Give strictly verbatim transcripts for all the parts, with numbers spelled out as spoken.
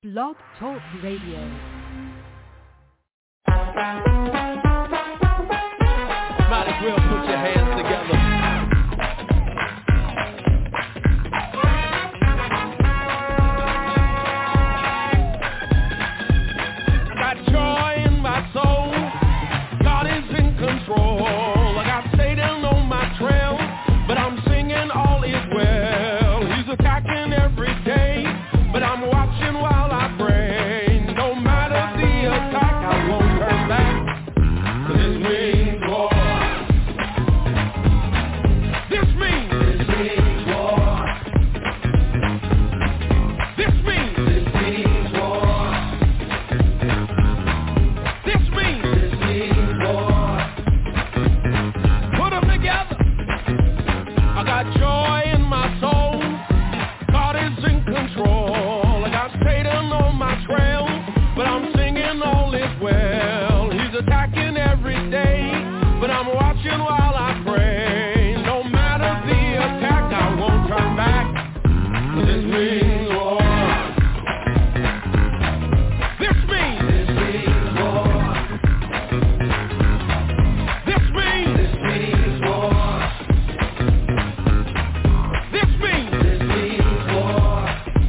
Blog Talk Radio. Might as well put your hands together. I got joy in my soul. God is in control. I got Satan on my trail, but I'm singing all is well. He's attacking every day, but I'm watching while I pray. No matter the attack, I won't turn back. 'Cause this means war. This means this means war. This means this means war. This means this means war. Put them together. I got joy in my soul. God is in control. I got Satan on my trail, but I'm singing all is well. He's attacking every day, but I'm watching while I pray. No matter the attack, I won't turn back. 'Cause this means war. This means this means war. This means this means war. This means this means war.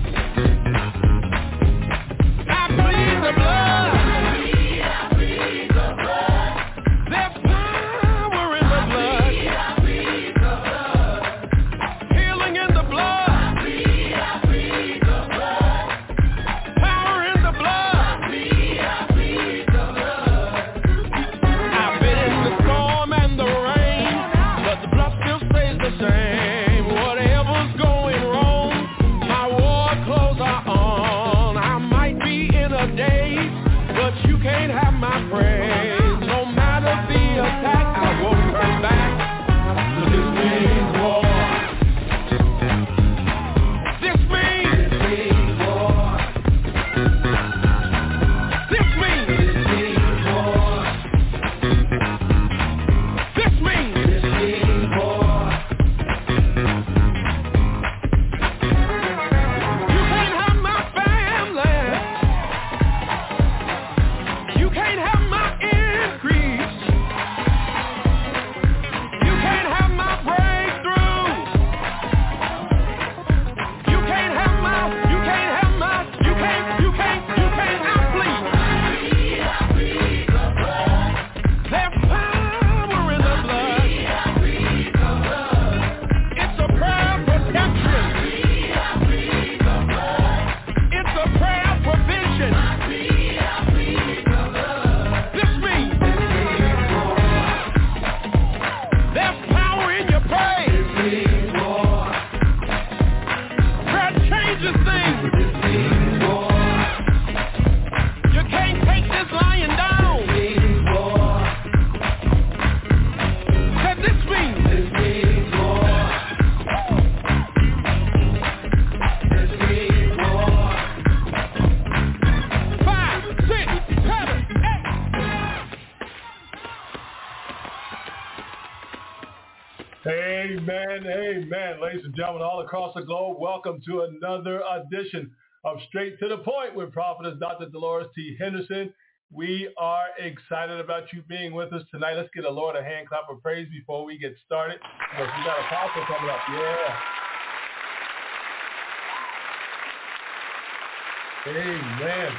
I plead the blood. I plead the blood. There's power in the blood. I plead the blood. Healing in the blood. I plead, I plead the blood. Power in the blood. I plead, I plead the blood. I've been in the storm and the rain, but the blood still stays the same. Whatever's going wrong, my war clothes are on. I might be in a daze, but you can't have my praise. No matter the attack, I won't turn back. 'Cause this means war. This means this means war. This means this means war. This means this means war. You can't have my family. You can't have my increase. You can't have my breakthrough. You can't have my, you can't have my, you can't, you can't, you can't, I plead. I plead the blood. There's power in the blood. I plead the blood. It's a prayer of protection. I plead the blood. It's a prayer of provision. I plead, I plead the blood. This means this means war. There's power in your praise. This means war. Prayer changes things. This means war. You can't take this lying down. This means war. Said this means this means war. This means war. Five, six, seven, eight. Amen, amen. Ladies and gentlemen, all across the globe, welcome to another edition of Straight to the Point with Prophetess Doctor Dolores T. Henderson. We are excited about you being with us tonight. Let's give the Lord a hand clap of praise before we get started, because we got Apostle coming up. Yeah. Amen.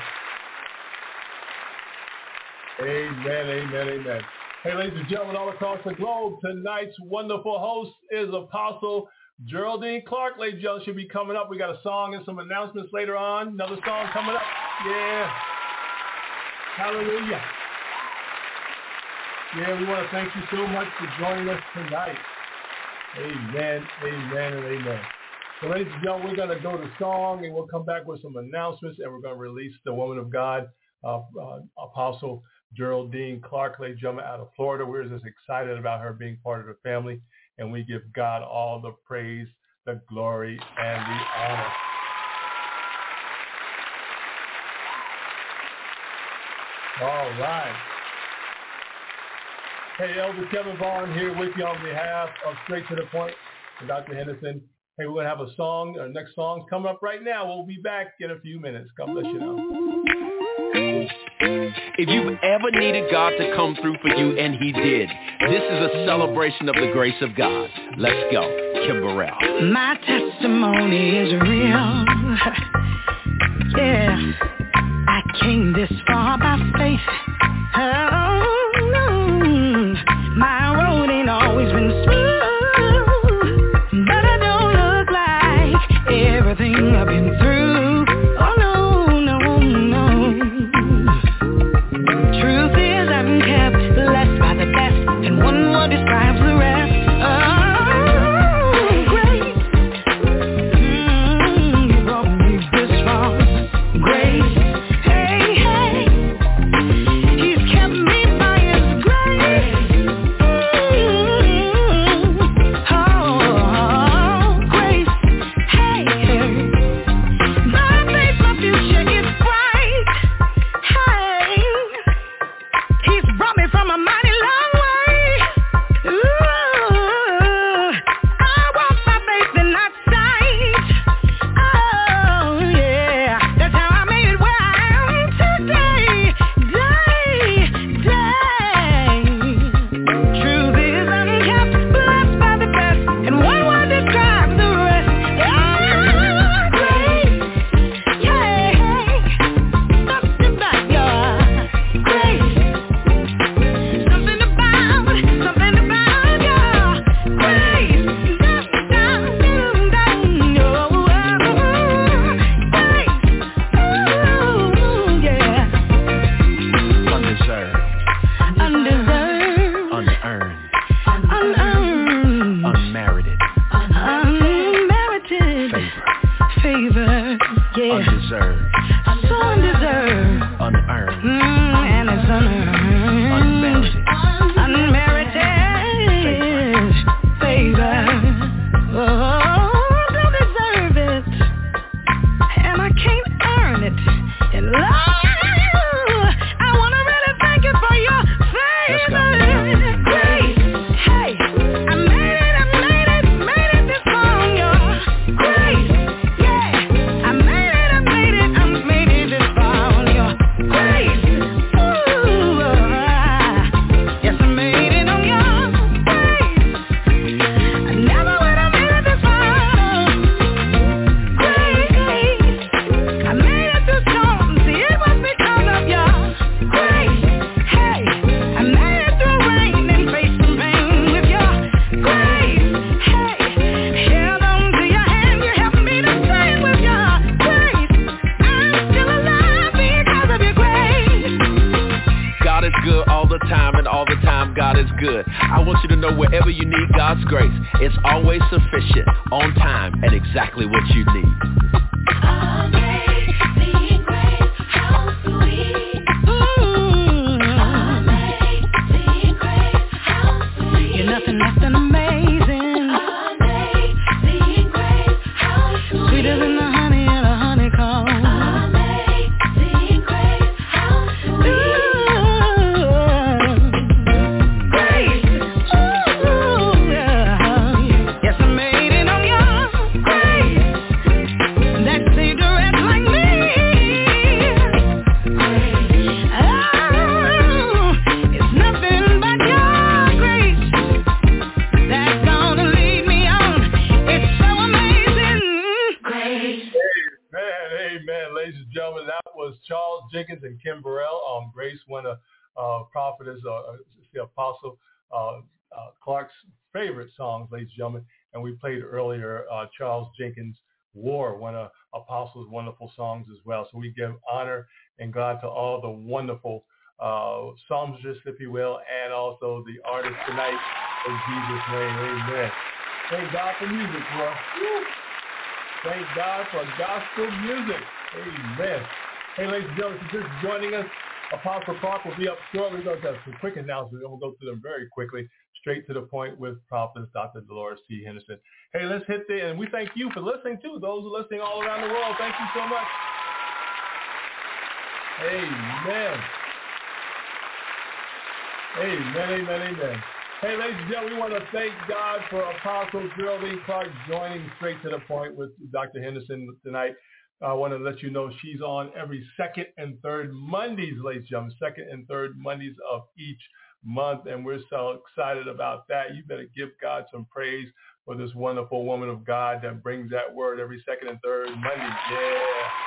Amen, amen, amen. Hey, ladies and gentlemen, all across the globe, tonight's wonderful host is Apostle Geraldine Clark. Ladies and gentlemen, she'll be coming up. We got a song and some announcements later on. Another song coming up. Yeah. Hallelujah. Yeah, we want to thank you so much for joining us tonight. Amen, amen, and amen. So, ladies and gentlemen, we're going to go to song, and we'll come back with some announcements, and we're going to release the woman of God, uh, uh, Apostle Geraldine Clark, ladies and gentlemen, out of Florida. We're just excited about her being part of the family, and we give God all the praise, the glory, and the honor. All right. Hey, Elder Kevin Vaughn here with you on behalf of Straight to the Point and Doctor Henderson. Hey, we're going to have a song. Our next song's coming up right now. We'll be back in a few minutes. God bless you now. If you've ever needed God to come through for you, and he did, this is a celebration of the grace of God. Let's go. Kim Burrell. My testimony is real. Yeah, I came this far by faith. Oh, no. My road ain't always been smooth, but I don't look like everything I've been through. Oh, no, no, no. Truth is I'm kept blessed by the best, and one word describes the rest. Oh, Jenkins and Kim Burrell. Um, Grace, one of uh, Prophetess, uh, the Apostle uh, uh, Clark's favorite songs, ladies and gentlemen. And we played earlier uh, Charles Jenkins' War, one of Apostle's wonderful songs as well. So we give honor and God to all the wonderful uh, psalmists, if you will, and also the artists tonight. In Jesus' name, amen. Thank God for music, bro. Woo. Thank God for gospel music. Amen. Hey, ladies and gentlemen, if you're just joining us, Apostle Clark will be up shortly. We're going to have some quick announcements, and we'll go through them very quickly, straight to the point with Prophetess Doctor Dolores T. Henderson. Hey, let's hit the, and we thank you for listening, too. Those who are listening all around the world, thank you so much. Amen. Amen, amen, amen. Hey, ladies and gentlemen, we want to thank God for Apostle Geraldine Clark joining Straight to the Point with Doctor Henderson tonight. I want to let you know she's on every second and third Mondays, ladies and gentlemen, second and third Mondays of each month, and we're so excited about that. You better give God some praise for this wonderful woman of God that brings that word every second and third Monday. Yeah.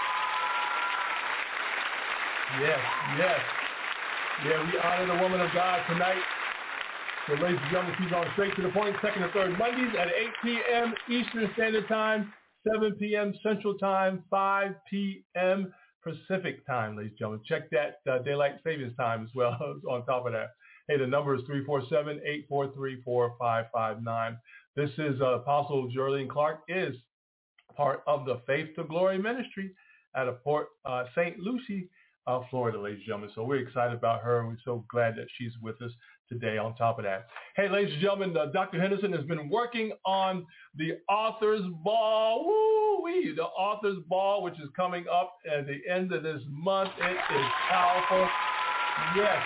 Yes, yes. Yeah, we honor the woman of God tonight. So, ladies and gentlemen, she's on Straight to the Point, second and third Mondays at eight p.m. Eastern Standard Time, seven p.m. Central Time, five p.m. Pacific Time, ladies and gentlemen. Check that uh, Daylight Savings Time as well on top of that. Hey, the number is three four seven, eight four three, four five five nine. This is uh, Apostle Geraldine Clark is part of the Faith to Glory Ministry out of Port uh, Saint Lucie, uh, Florida, ladies and gentlemen. So we're excited about her, and we're so glad that she's with us today on top of that. Hey, ladies and gentlemen, uh, Doctor Henderson has been working on the Authors Ball. Woo-wee! The Authors Ball, which is coming up at the end of this month. It is powerful. Yes.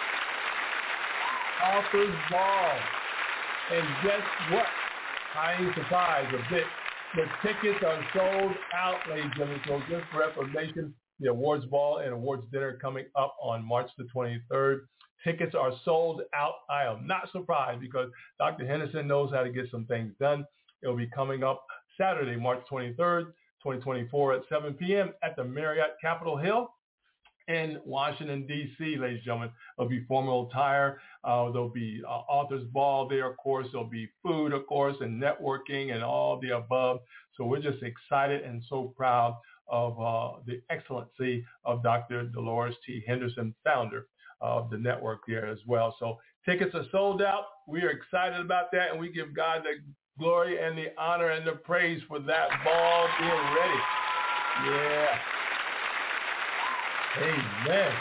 Authors Ball. And guess what? I ain't surprised a bit. The tickets are sold out, ladies and gentlemen. So just for information, the awards ball and awards dinner coming up on March the twenty-third. Tickets are sold out. I am not surprised because Doctor Henderson knows how to get some things done. It will be coming up Saturday, March twenty-third, twenty twenty-four at seven p.m. at the Marriott Capitol Hill in Washington, D C, ladies and gentlemen. There'll be formal attire. Uh, there'll be uh, Authors Ball there, of course. There'll be food, of course, and networking and all the above. So we're just excited and so proud of uh, the excellency of Doctor Dolores T. Henderson, founder of the network there as well. So tickets are sold out. We are excited about that, and we give God the glory and the honor and the praise for that ball being ready. Yeah. Amen.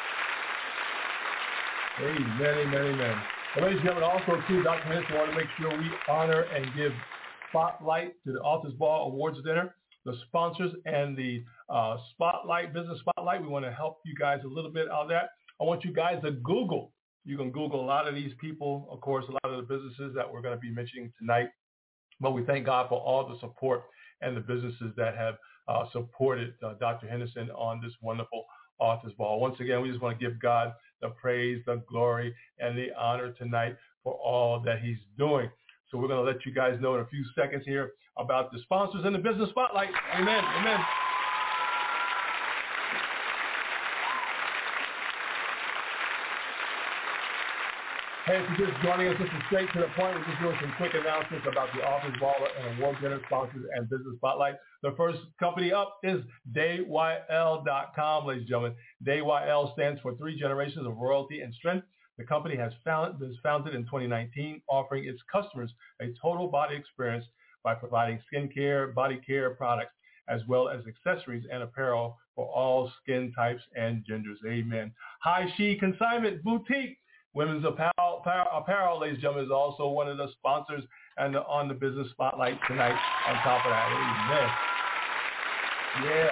Amen, amen, amen. And ladies and gentlemen, also too, Doctor Henderson, want to make sure we honor and give spotlight to the Authors Ball Awards Dinner, the sponsors and the uh, Spotlight, Business Spotlight. We want to help you guys a little bit on that. I want you guys to Google. You can Google a lot of these people, of course, a lot of the businesses that we're going to be mentioning tonight. But we thank God for all the support and the businesses that have uh, supported uh, Doctor Henderson on this wonderful Authors Ball. Once again, we just want to give God the praise, the glory, and the honor tonight for all that he's doing. So we're going to let you guys know in a few seconds here about the sponsors and the Business Spotlight. Amen. Amen. Hey, if you're just joining us, this is Straight to the Point. We're just doing some quick announcements about the Authors Ball and award dinner sponsors and Business Spotlight. The first company up is day y l dot com, ladies and gentlemen. day y l stands for Three Generations of Royalty and Strength. The company has found, was founded in twenty nineteen, offering its customers a total body experience by providing skincare, body care products, as well as accessories and apparel for all skin types and genders. Amen. High She Consignment Boutique. Women's apparel, apparel, apparel, ladies and gentlemen, is also one of the sponsors and the, on the Business Spotlight tonight on top of that. Amen.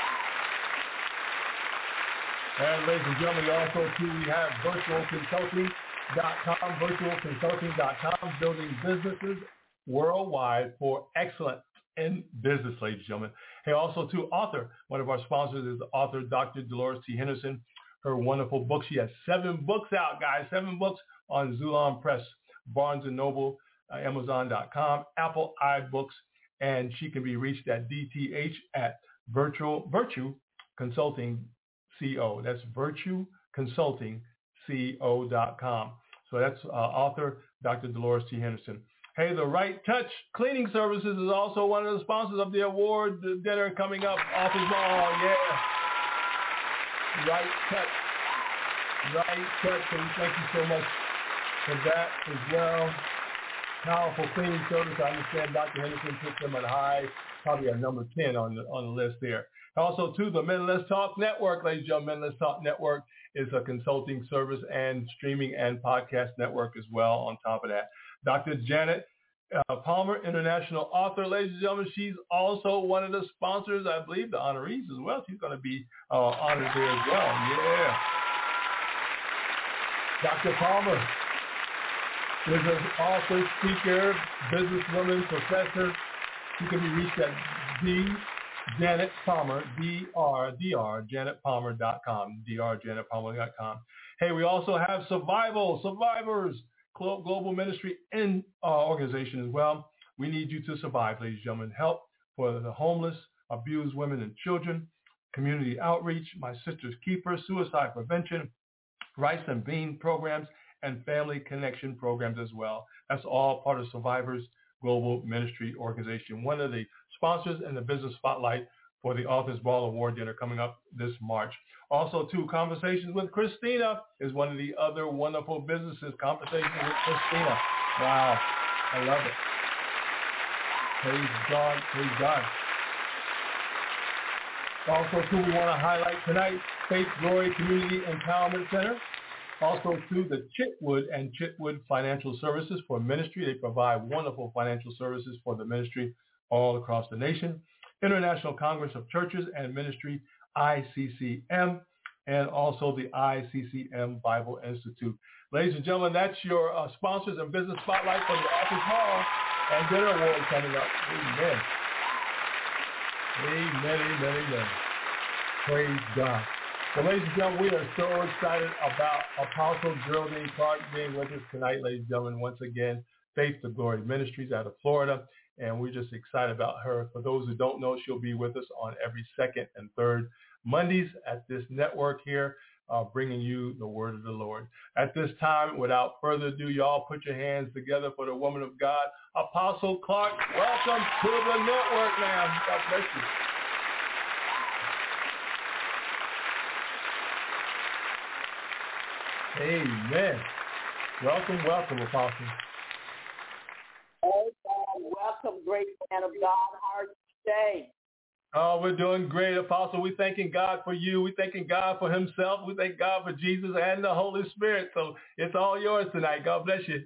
Yeah. And ladies and gentlemen, also, too, we have virtual consulting dot com, virtual consulting dot com, building businesses worldwide for excellence in business, ladies and gentlemen. Hey, also, too, author. One of our sponsors is the author, Doctor Dolores T. Henderson. Her wonderful book. She has seven books out, guys. Seven books on Zulon Press, Barnes and Noble, uh, Amazon dot com, Apple iBooks, and she can be reached at D T H at Virtual Virtue Consulting Co. That's Virtue Consulting Co dot com. So that's uh, author Doctor Dolores T. Henderson. Hey, the Right Touch Cleaning Services is also one of the sponsors of the award dinner coming up. Authors Ball, yeah. Right Touch. Right Touch. And thank you so much for that as well. Powerful cleaning service. I understand Doctor Henderson puts them at high, probably at number ten on the on the list there. Also, too, the Men Let's Talk Network, ladies and gentlemen. Men Let's Talk Network is a consulting service and streaming and podcast network as well on top of that. Doctor Janet uh, Palmer, international author, ladies and gentlemen. She's also one of the sponsors, I believe, the honorees as well. She's going to be uh, honored there as well. Yeah. Doctor Palmer. Business author, speaker, businesswoman, professor. You can be reached at D. Janet Palmer, D R, D R, janet palmer dot com, D R, janet palmer dot com. Hey, we also have Survival, Survivors, Global Ministry in uh, organization as well. We need you to survive, ladies and gentlemen. Help for the homeless, abused women and children, community outreach, My Sister's Keeper, suicide prevention, rice and bean programs, and family connection programs as well. That's all part of Survivors Global Ministry Organization, one of the sponsors in the Business Spotlight for the Authors Ball Award Dinner coming up this March. Also, too, Conversations with Christina is one of the other wonderful businesses. Conversations with Christina. Wow, I love it. Praise God, praise God. Also, too, we want to highlight tonight Faith Glory Community Empowerment Center. Also, too, the Chitwood and Chitwood Financial Services for Ministry. They provide wonderful financial services for the ministry all across the nation. International Congress of Churches and Ministry, I C C M, and also the I C C M Bible Institute. Ladies and gentlemen, that's your uh, sponsors and business spotlight for the Authors Hall and Dinner Award coming up. Amen. Amen, amen, amen. Praise God. Well, ladies and gentlemen, we are so excited about Apostle Geraldine Clark being with us tonight, ladies and gentlemen. Once again, Faith to Glory Ministries out of Florida, and we're just excited about her. For those who don't know, she'll be with us on every second and third Mondays at this network here, uh, bringing you the word of the Lord. At this time, without further ado, y'all put your hands together for the woman of God, Apostle Clark. Welcome to the network, ma'am. God bless you. Amen. Welcome, welcome, Apostle. Amen. Welcome, great man of God. How are you today? Oh, we're doing great, Apostle. We're thanking God for you. We're thanking God for himself. We thank God for Jesus and the Holy Spirit. So it's all yours tonight. God bless you.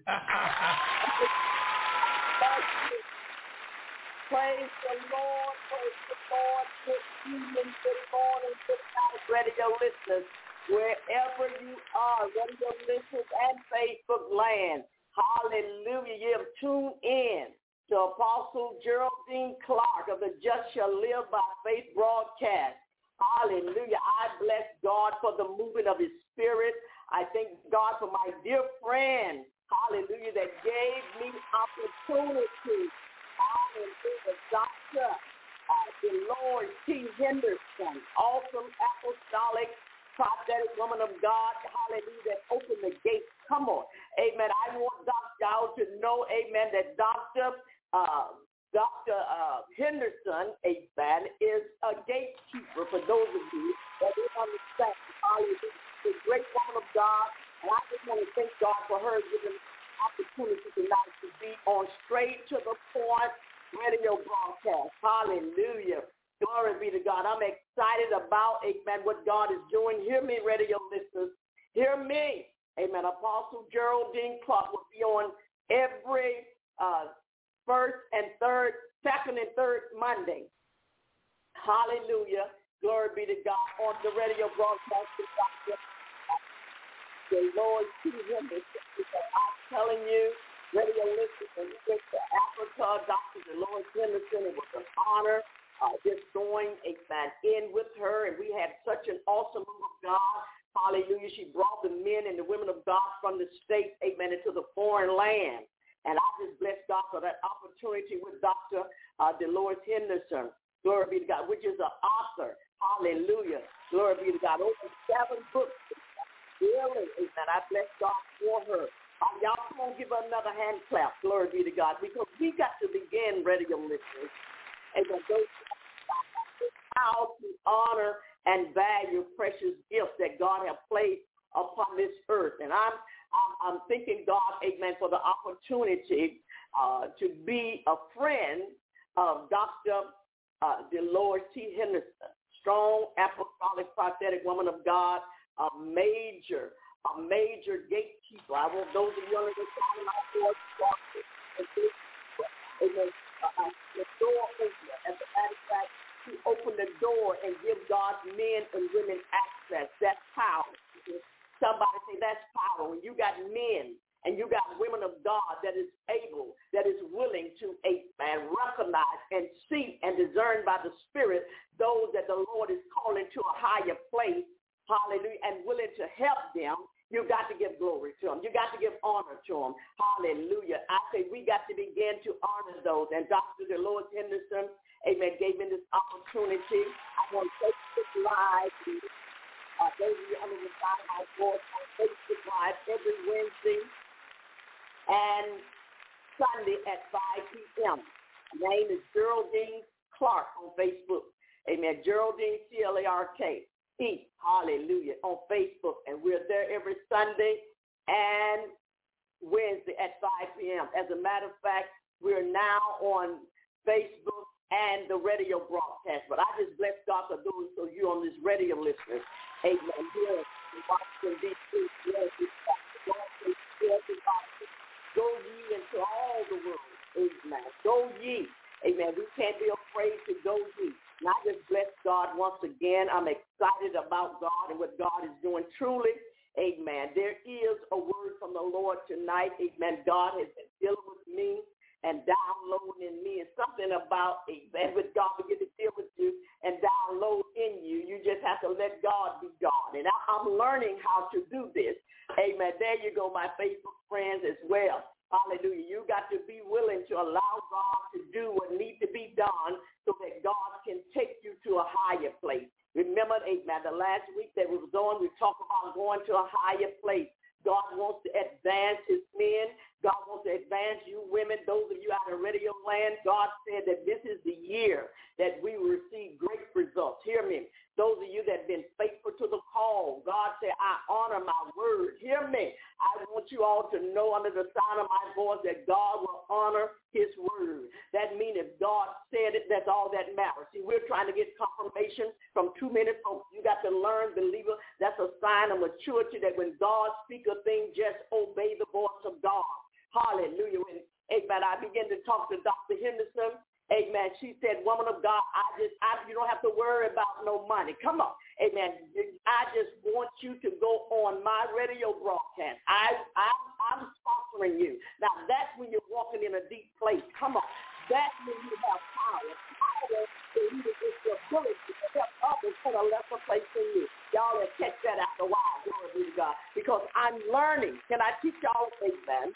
Praise the Lord. Praise the Lord. Good evening, good morning, good night, radio listeners. Wherever you are, radio listeners and Facebook land. Hallelujah. You have tuned in to Apostle Geraldine Clark of the Just Shall Live by Faith broadcast. Hallelujah. I bless God for the movement of his spirit. I thank God for my dear friend, hallelujah, that gave me opportunity. Hallelujah. Doctor uh, Dolores T. Henderson, awesome apostolic prophetic woman of God, hallelujah, that opened the gates. Come on. Amen. I want Doctor y'all to know, amen, that Doctor Uh, Doctor Uh, Henderson, amen, is a gatekeeper for those of you that don't understand. Hallelujah. She's a great woman of God, and I just want to thank God for her giving opportunity tonight to be on Straight to the Point radio broadcast. Hallelujah. Glory be to God. I'm excited about, amen, what God is doing. Hear me, radio listeners. Hear me. Amen. Apostle Geraldine Clark will be on every uh, first and third, second and third Monday. Hallelujah. Glory be to God. On the radio broadcast with Doctor The Lord T. Henderson. I'm telling you, radio listeners, when we went to Africa, Doctor Dolores Henderson, it was an honor uh, just going amen, in with her, and we had such an awesome move of God. Hallelujah. She brought the men and the women of God from the States, amen, into the foreign land. And I just bless God for that opportunity with Doctor Uh, Dolores Henderson. Glory be to God, which is an author. Hallelujah. Glory be to God. Over seven books. Really, amen. I bless God for her. Uh, y'all come on, give her another hand clap. Glory be to God. Because we got to begin, radio listeners. Amen. Those how to honor and value precious gifts that God has placed upon this earth. And I'm I'm, I'm thanking God, amen, for the opportunity uh, to be a friend of Doctor Uh, Dolores T. Henderson, strong apostolic prophetic woman of God, a major, a major gatekeeper. I want those of you on the side of my voice, amen, uh, the door opener. As a matter of fact, to open the door and give God's men and women access. That's power. Somebody say that's power. When you got men, And you got women of God that is able, that is willing to amen, recognize and see and discern by the Spirit those that the Lord is calling to a higher place, hallelujah, and willing to help them. You got to give glory to them. You got to give honor to them. Hallelujah. I say we got to begin to honor those. And Doctor Dolores Henderson, amen, gave me this opportunity. I want to Facebook Live. Uh, those of you under the side of my voice on Facebook Live every Wednesday and Sunday at five p.m. My name is Geraldine Clark on Facebook. Amen. Geraldine, C L A R K. E, hallelujah, on Facebook, and we're there every Sunday and Wednesday at five p.m. As a matter of fact, we're now on Facebook and the radio broadcast, but I just bless God for those of you on this radio listeners. Amen. Here in Washington, D C, go ye into all the world. Amen. Go ye. Amen. We can't be afraid to go ye. And I just bless God once again. I'm excited about God and what God is doing. Truly, amen. There is a word from the Lord tonight. Amen. God has been dealing with me and downloading in me. It's something about, amen, with God begin to deal with you and download in you. You just have to let God be God. And I, I'm learning how to do this. Amen. There you go, my Facebook friends as well. Hallelujah. You got to be willing to allow God to do what needs to be done so that God can take you to a higher place. Remember, amen, the last week that we was on, we talked about going to a higher place. God wants to advance his men. God wants to advance you women, those of you out of radio land. God said that this is the year that we will receive great results. Hear me. Those of you that have been faithful to the call, God said, I honor my word. Hear me. I want you all to know under the sound of my voice that God will honor his word. That means if God said it, that's all that matters. See, we're trying to get confirmation from too many folks. You got to learn, believer, that's a sign of maturity that when God speaks a thing, just obey the voice of God. Hallelujah. When, amen, I began to talk to Doctor Henderson. Amen. She said, woman of God, I just, I, you don't have to worry about no money. Come on. Amen. I just want you to go on my radio broadcast. I, I, I'm sponsoring you. Now, that's when you're walking in a deep place. Come on. That's when you have power. Power is your ability to help others in a lesser place than you. Y'all have catch that after a while. Glory be to God. Because I'm learning. Can I teach y'all, amen?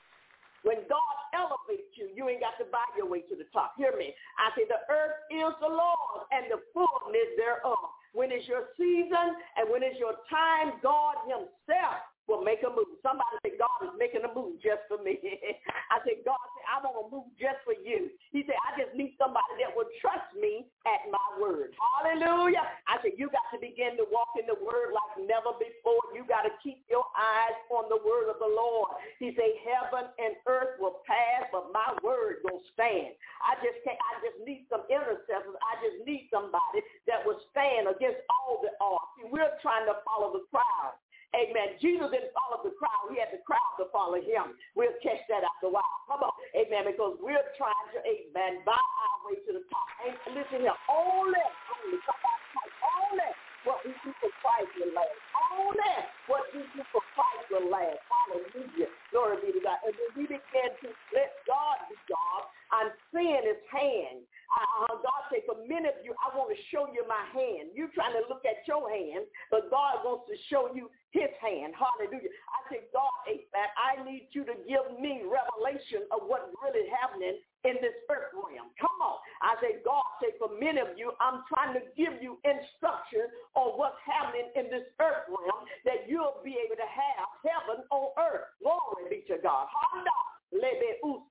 When God elevates you, you ain't got to buy your way to the top. Hear me. I say the earth is the Lord and the fullness thereof. When it's your season and when it's your time, God himself will make a move. Somebody say, God is making a move just for me. I said, God said, I'm going to move just for you. He said, I just need somebody that will trust me at my word. Hallelujah. I said, you got to begin to walk in the word like never before. You got to keep your eyes on the word of the Lord. He said, heaven and earth will pass, but my word will stand. I just can't, I just need some intercessors. I just need somebody that will stand against all the odds. See, we're trying to follow the crowd. Amen. Jesus didn't follow the crowd. He had the crowd to follow him. We'll catch that after a while. Come on. Amen. Because we're trying to, amen, buy our way to the top. And listen here. Only, only, somebody type, only what we do for Christ will last. Only what we do for Christ will last. Hallelujah. Glory be to God. And when we begin to let God be God, I'm seeing his hand. Uh, God said, for many of you, I want to show you my hand. You're trying to look at your hand, but God wants to show you his hand. Hallelujah. I said, God, amen, I need you to give me revelation of what's really happening in this earth realm. Come on. I said, God said, for many of you, I'm trying to give you instruction on what's happening in this earth realm that you'll be able to have heaven on earth. Glory be to God. Hallelujah. You ain't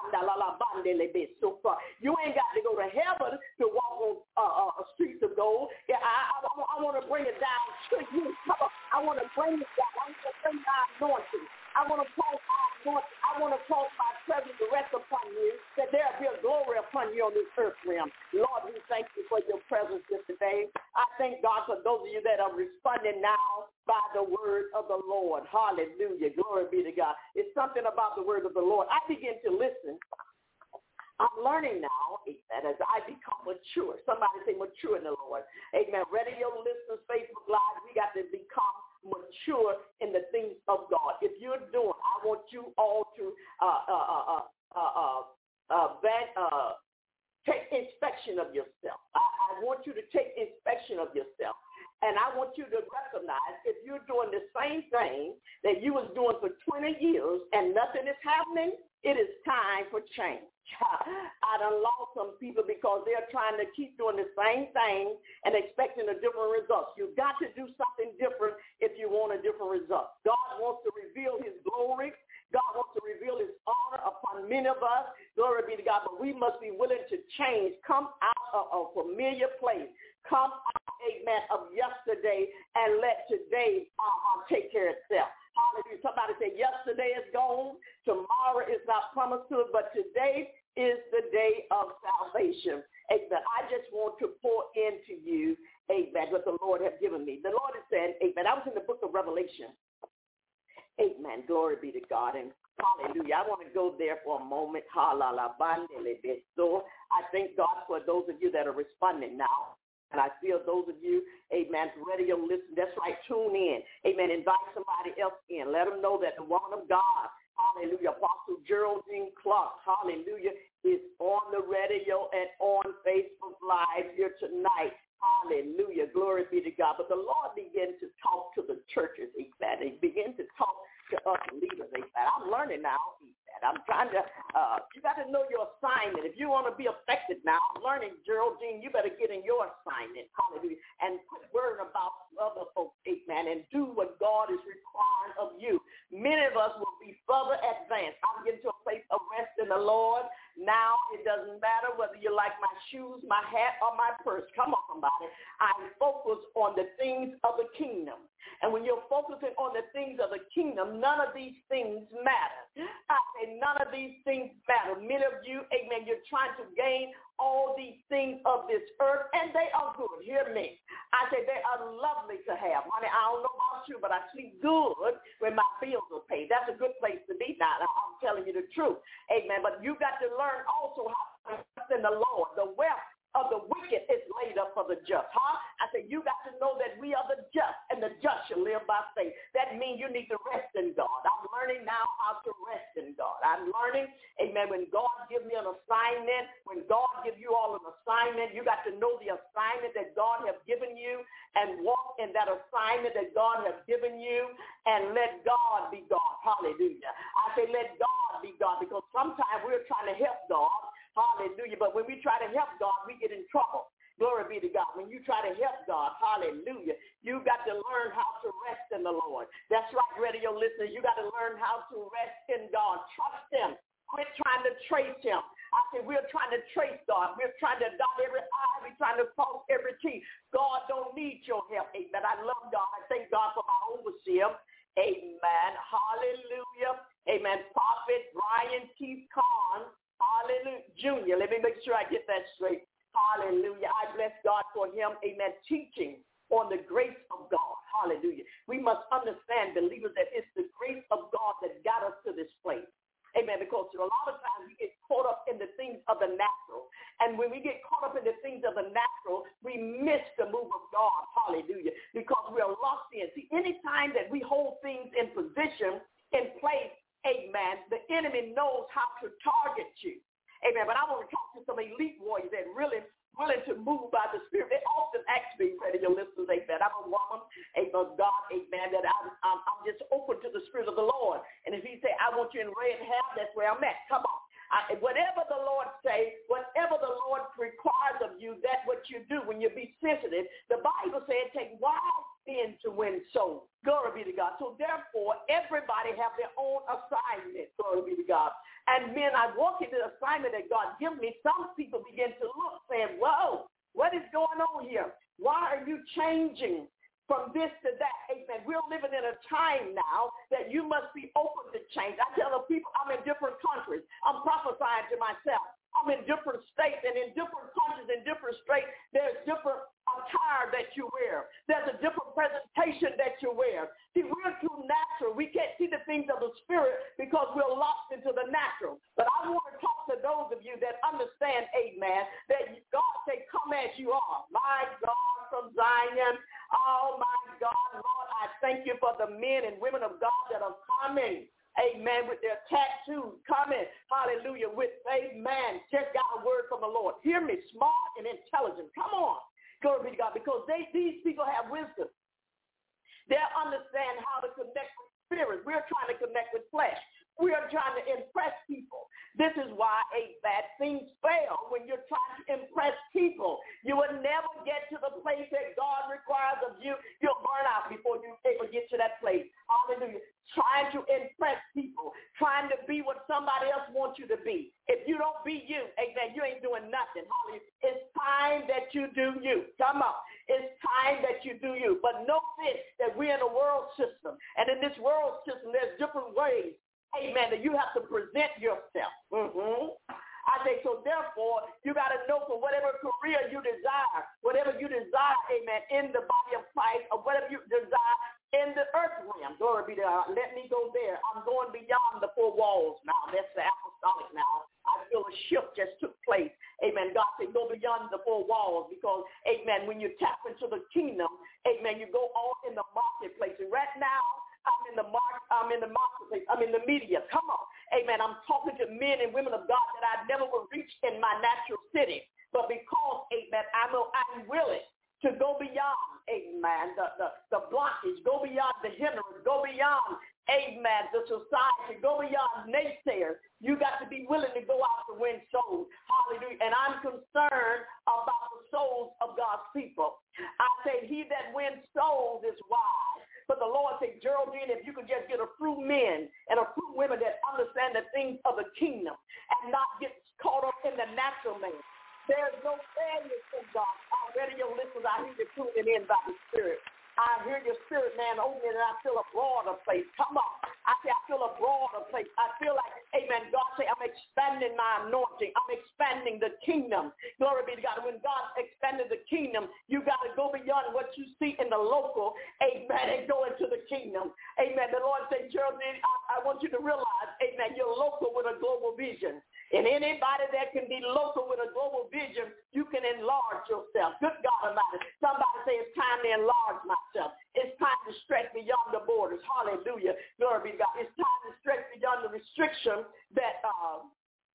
got to go to heaven to walk on uh, uh, streets of gold. Yeah, I, I, I want to bring it down to you. I want to bring it down. I want to bring my anointing. I want to cause my anointing. I want to cause my presence to rest upon you, that there be a glory upon you on this earth realm. Lord, we thank you for your presence this today. I thank God for those of you that are responding now by the word of the Lord. Hallelujah. Glory be to God. It's something about the word of the Lord. I begin to listen. I'm learning now that as I become mature, somebody say mature in the Lord. Amen. Radio listeners, Facebook Live, we got to become mature in the things of God. If you're doing, I want you to recognize if you're doing the same thing that you was doing for twenty years and nothing is happening, it is time for change. I done lost some people because they're trying to keep doing the same thing and expecting a different result. You've got to do something different if you want a different result. God wants to reveal his glory. God wants to reveal his honor upon many of us. Glory be to God. But we must be willing to change, come out of a familiar place, come out, amen, of yesterday and let today uh, take care of itself. Hallelujah. Somebody say yesterday is gone, tomorrow is not promised to us, but today is the day of salvation. Amen. I just want to pour into you, amen, what the Lord has given me. The Lord has said, amen, I was in the book of Revelation. Amen. Glory be to God. And hallelujah. I want to go there for a moment. I thank God for those of you that are responding now. And I feel those of you, amen, radio listen, that's right, tune in. Amen, invite somebody else in. Let them know that the woman of God, hallelujah, Apostle Geraldine Clark, hallelujah, is on the radio and on Facebook Live here tonight. Hallelujah, glory be to God. But the Lord began to talk to the churches, amen. He began to talk to us leaders, amen. I'm learning now, amen. I'm trying to, uh, you got to know your assignment. If you want to be effective now, I'm learning, Geraldine, you better get in your assignment, hallelujah, and quit worrying about other folks, amen, and do what God is requiring of you. Many of us will be further advanced. I'm getting to a place of rest in the Lord. Now it doesn't matter whether you like my shoes, my hat, or my purse. Come on, somebody. I focus on the things of the kingdom. And when you're focusing on the things of the kingdom, none of these things matter. I say none of these things matter. Many of you, amen, you're trying to gain all these things of this earth, and they are good. Hear me. I say they are lovely to have. Honey, I don't know about you, but I sleep good when my bills are paid. That's a good place to be now. I'm telling you the truth. Amen. But you got to learn also how to trust in the Lord. The wealth of the wicked is laid up for the just. Huh? I said, you got to know that we are the just, and the just shall live by faith. That means you need to rest in God. I'm learning now how to rest in God. I'm learning, amen, when God gives me an assignment, when God gives you all an assignment, you got to know the assignment that God has given you and walk in that assignment that God has given you and let God be God. Hallelujah. I say, let God be God, because sometimes we're trying to help God. Hallelujah. But when we try to help God, we get in trouble. Glory be to God. When you try to help God, hallelujah, you got to learn how to rest in the Lord. That's right, radio listeners. You got to learn how to rest in God. Trust him. Quit trying to trace him. I said, we're trying to trace God. We're trying to dot every I. We're trying to cross every T. God don't need your help. Amen. I love God. I thank God for my overseer. Amen. Hallelujah. Amen. Prophet Brian Keith Kahn. Hallelujah. Junior, let me make sure I get that straight. Hallelujah. I bless God for him. Amen. Teaching on the grace of God. Hallelujah. We must understand, believers, that it's the grace of God that got us to this place. Amen. Because a lot of times we get caught up in the things of the natural. And when we get caught up in the things of the natural, we miss the move of God. Hallelujah. Because we are lost in. See, any time that we hold things in position, in place, amen, the enemy knows how to target you. Amen. But I want to talk to some elite warriors that really willing to move by the Spirit. They often ask me, radio listeners, amen, I'm a woman, amen, God, amen, that I'm, I'm, I'm just open to the Spirit of the Lord. And if he say, I want you in red hair, that's where I'm at. Come on. I, whatever the Lord say, whatever the Lord requires of you, that's what you do when you be sensitive. The Bible said take wild men to win souls. Glory be to God. So therefore, everybody have their own assignment. Glory be to God. And when I walk into the assignment that God gives me, some people begin to look saying, whoa, what is going on here? Why are you changing from this to that? Amen. We're living in a time now that you must be open to change. I tell the people I'm in different countries. I'm prophesying to myself. I'm in different states, and in different countries, in different states, there's different attire that you wear. There's a different presentation that you wear. See, we're too natural. We can't see the things of the Spirit because we're lost into the natural. But I want to talk to those of you that understand, amen, that God say, come as you are. My God, from Zion. Oh, my God, Lord, I thank you for the men and women of God that are coming. Amen, with their tattoos coming, hallelujah, with, amen, just got a word from the Lord. Hear me, smart and intelligent. Come on, glory be to God, because they, these people have wisdom. understand how to connect with spirits. We're trying to connect with flesh. We are trying to impress people. This is why a bad things fail when you're trying to impress people. You will never get to the place that God requires of you. You'll burn out before you ever get to that place. Hallelujah. Trying to impress people, trying to be what somebody else wants you to be. If you don't be you, amen, you ain't doing nothing. Hallelujah. It's time that you do you. Come on. It's time that you do you. But know this, that we're in a world system. And in this world system, there's different ways, amen, that you have to present yourself. Mm-hmm. I say, so therefore, you got to know for whatever career you desire, whatever you desire, amen, in the body of Christ, or whatever you desire in the earth realm. Glory be to God. Let me go there. I'm going beyond the four walls now. That's the apostolic now. I feel a shift just took place. Amen. God said go beyond the four walls because, amen, when you tap into the kingdom, amen, you go all in the marketplace. And right now, I'm in the mark, I'm in the marketplace. I'm in the media. Come on. Amen. I'm talking to men and women of God that I never would reach in my natural city. But because, amen, I'm, I'm willing to go beyond, amen, the, the, the blockage, go beyond the hindrance, go beyond, amen, the society, go beyond naysayers. You got to be willing to go out to win souls. Hallelujah. And I'm concerned about the souls of God's people. I say he that wins souls is wise. But the Lord said, Geraldine, if you could just get a few men and a few women that understand the things of the kingdom and not get caught up in the natural man. There's no failure from God. Already your listeners, I hear you tuning in by the Spirit. I hear your spirit, man, opening, and I feel a broader place. Come on. I say I feel a broader place. I feel like, amen, God say I'm expanding my anointing. I'm expanding the kingdom. Glory be to God. When God expanded the kingdom, you got to go beyond what you see in the local, amen, and go into the kingdom. Amen. The Lord said, Geraldine, I, I want you to realize, amen, you're local with a global vision. And anybody that can be local with a global vision, you can enlarge yourself. Good God Almighty. Somebody say it's time to enlarge myself. It's time to stretch beyond the borders. Hallelujah. Glory be to God. It's time to stretch beyond the restriction that uh,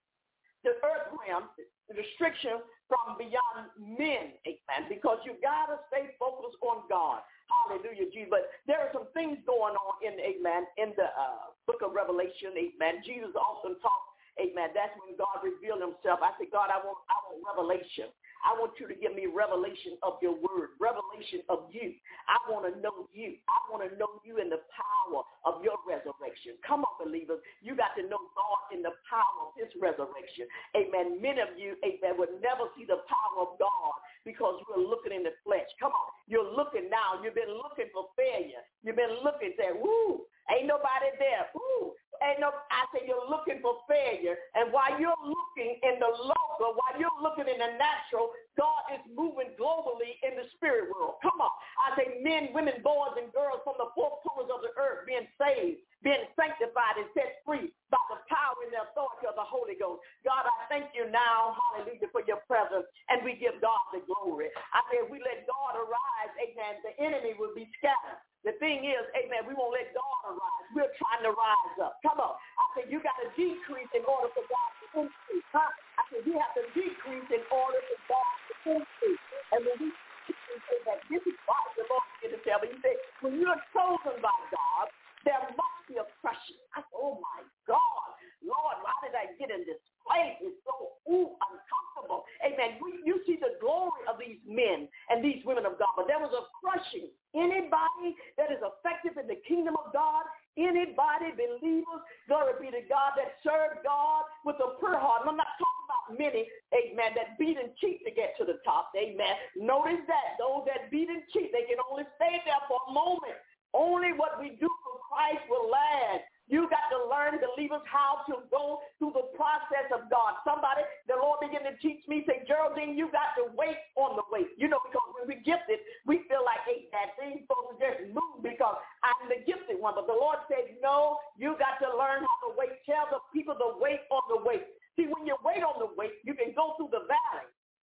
the earth realm, the restriction from beyond men, amen, because you got to stay focused on God. Hallelujah, Jesus. But there are some things going on in, amen, in the uh, book of Revelation, amen. Jesus often talks, amen. That's when God revealed himself. I said, God, I want, I want revelation. I want you to give me revelation of your word, revelation of you. I want to know you. I want to know you in the power of your resurrection. Come on, believers. You got to know God in the power of his resurrection. Amen. Many of you, amen, would never see the power of God because we're looking in the flesh. Come on. You're looking now. You've been looking for failure. You've been looking there. Woo. Ain't nobody there. Woo. Ain't no, I say you're looking for failure. And while you're looking in the local, while you're looking in the natural, God is moving globally in the spirit world. Come on. I say men, women, boys, and girls from the four corners of the earth being saved, being sanctified and set free by the power and the authority of the Holy Ghost. God, I thank you now, hallelujah, for your presence, and we give God the glory. I say if we let God arise, amen, the enemy will be scattered. The thing is, amen, we won't let God arise. We're trying to rise up. Come on. I said you got to decrease in order for God to increase. Huh? I said we have to decrease in order for God to increase. And when we say that, this is why the Lord began to tell me. He said, when you're chosen by God, there must be a crushing. I said, oh, my God. Lord, why did I get in this place? It's so ooh, uncomfortable. Amen. We, you see the glory of these men and these women of God, but there was a crushing. Anybody that is effective in the kingdom of God, anybody, believers, glory be to God, that serve God with a pure heart. And I'm not talking about many, amen, that beat and cheat to get to the top, amen. Notice that those that beat and cheat, they can only stay there for a moment. Only what we do for Christ will last. You got to learn, believers, how to go through the process of God. Somebody, the Lord began to teach me, say, Geraldine, you got to wait on the wait. You know, because when we gifted, we feel like, hey, that thing supposed to just move because I'm the gifted one. But the Lord said, no, you got to learn how to wait. Tell the people to wait on the wait. See, when you wait on the wait, you can go through the valley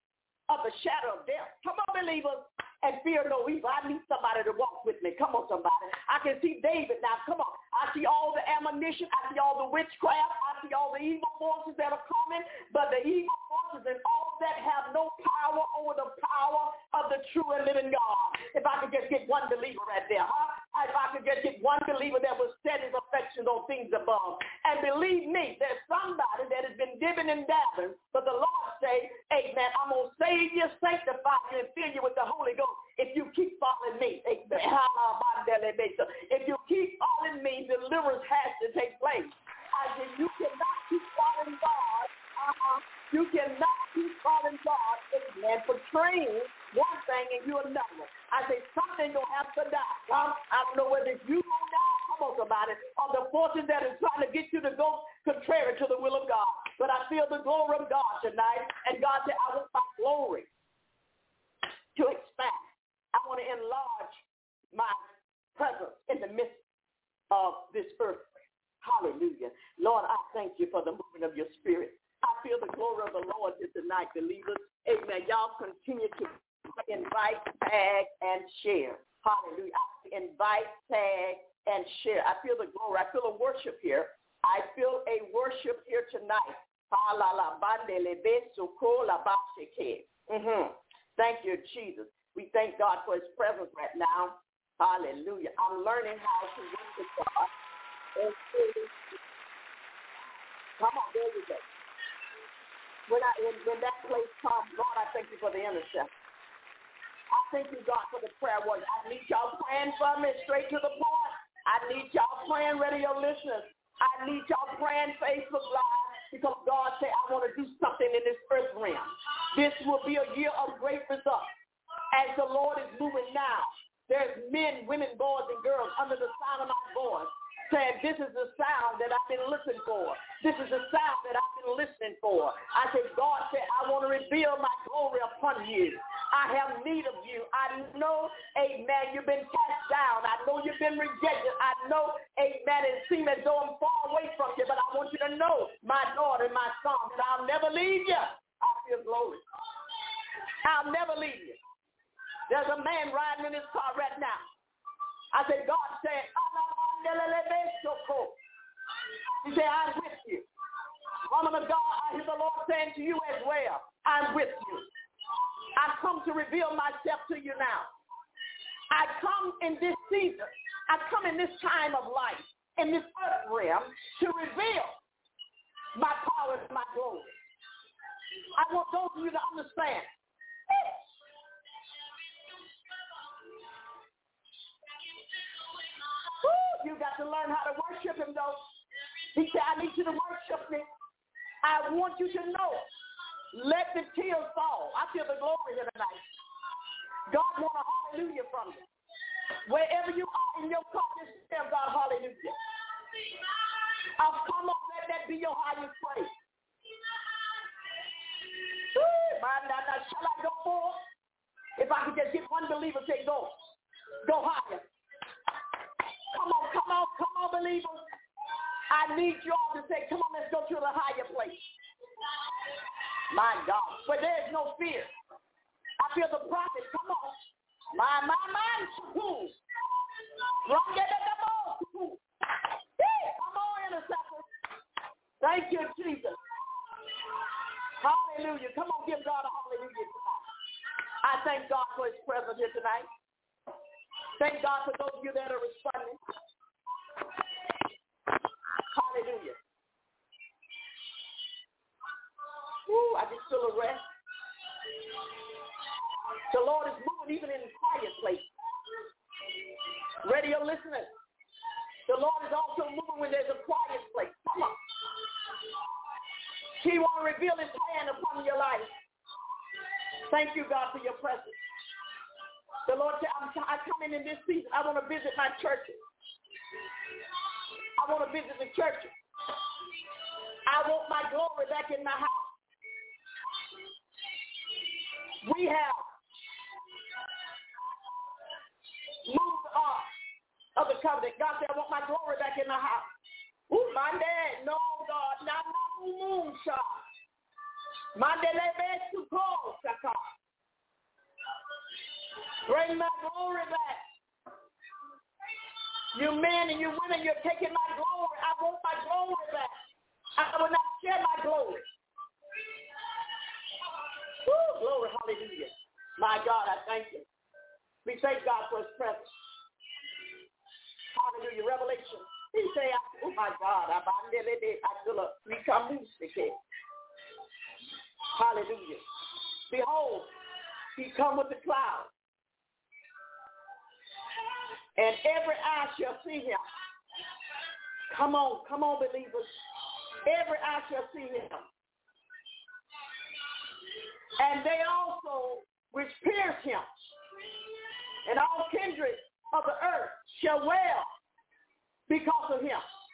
of the shadow of death. Come on, believers. And fear no evil. I need somebody to walk with me. Come on, somebody. I can see David now. Come on. I see all the ammunition. I see all the witchcraft. I see all the evil forces that are coming. But the evil forces and all that have no power over the power of the true and living God. If I could just get one believer right there, huh? If I could and dabbing, but the Lord say, amen, I'm going to save you, sanctify you, and fill you with the Holy Ghost if you keep following me. If you keep following me, deliverance has to take place. I said, you cannot keep following God. Uh-huh. You cannot keep following God, amen, portraying one thing and you another. I say, something going to have to die. Um, I don't know whether it's you going to die, come on somebody, or the forces that is trying to get you to go contrary to the will of God. But I feel the glory of God tonight, and God said, I want my glory to expand. I want to enlarge my presence in the midst of this earth. Hallelujah. Lord, I thank you for the movement of your spirit. I feel the glory of the Lord here tonight, believers. Amen. Y'all continue to invite, tag, and share. Hallelujah. I invite, tag, and share. I feel the glory. I feel a worship here. I feel a worship here tonight. Mm-hmm. Thank you, Jesus. We thank God for his presence right now. Hallelujah. I'm learning how to worship God. Come on, there you go. When, I, when, when that place comes, Lord, I thank you for the intercession. I thank you, God, for the prayer warriors. I need y'all praying for me straight to the point. I need y'all praying radio listeners. I need y'all praying Facebook Live because God said, I want to do something in this earth realm. This will be a year of great results. As the Lord is moving now, there's men, women, boys, and girls under the sound of my voice saying, this is the sound that I've been listening for. This is the sound that I've been listening for. I said, God said, I want to reveal my glory upon you. I have need of you. I know, amen, you've been cast down. I know you've been rejected. I know, amen, it seems as though I'm far away from you, but I want you to know, my daughter, my son, that I'll never leave you. I feel glory. I'll never leave you. There's a man riding in his car right now. I said, God said, he said, I'm with you. Woman of God, I hear the Lord saying to you as well, I'm with you. I've come to reveal myself to you now. I come in this season. I come in this time of life, in this earth realm, to reveal my power and my glory. I want those of you to understand. Woo, you got to learn how to worship him, though. He said, I need you to worship me. I want you to know. Let the tears fall. I feel the glory here tonight. God wants a hallelujah from you. Wherever you are in your car, just tell God hallelujah. I'll come on, let that be your highest praise. Shall I go forward? If I could just get one believer, say go. Go higher. Come on, come on, come on, believers. I need you all to say, come on, let's go to the higher place. My God. But there is no fear. I feel the prophet. Come on. My, my, my. Come on, intercessors. Thank you, Jesus. Hallelujah. Come on, give God a hallelujah tonight. I thank God for his presence here tonight. Thank God for those of you that are responding. Hallelujah. Ooh, I just feel a rest. The Lord is moving even in the quiet place. Radio listeners, the Lord is also moving when there's a quiet place. Come on. He wants to reveal his hand upon your life. Thank you, God, for your presence. The Lord said, I'm, I come in in this season. I want to visit my churches. I want to visit the churches. I want my glory back in my house. We have moved off of the covenant. God said, I want my glory back in my house. Ooh, my dad, no, God, not my moon shot. My dad, to call, Shaka. Bring my glory back. You men and you women, you're taking my glory. I want my glory back. I will not share my glory. Woo, glory, hallelujah. My God, I thank you. We thank God for his presence. Hallelujah. Revelation. He say, oh my God, I feel a Hallelujah. Behold, he come with the cloud, and every eye shall see him. Come on, come on, believers. Every eye shall see him. And they also which pierced him, and all kindred of the earth shall wail because of him.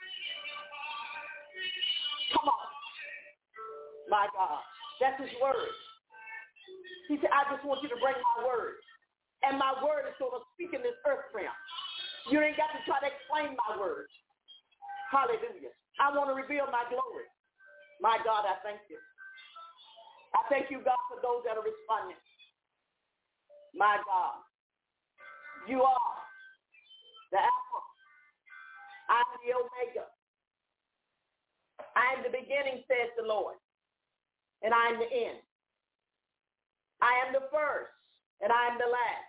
Come on. My God. That's his word. He said, I just want you to bring my word. And my word is going to speak in this earth realm. You ain't got to try to explain my word. Hallelujah. I want to reveal my glory. My God, I thank you. I thank you, God, for those that are responding. My God, you are the Alpha. I'm the Omega. I am the beginning, says the Lord, and I am the end. I am the first, and I am the last.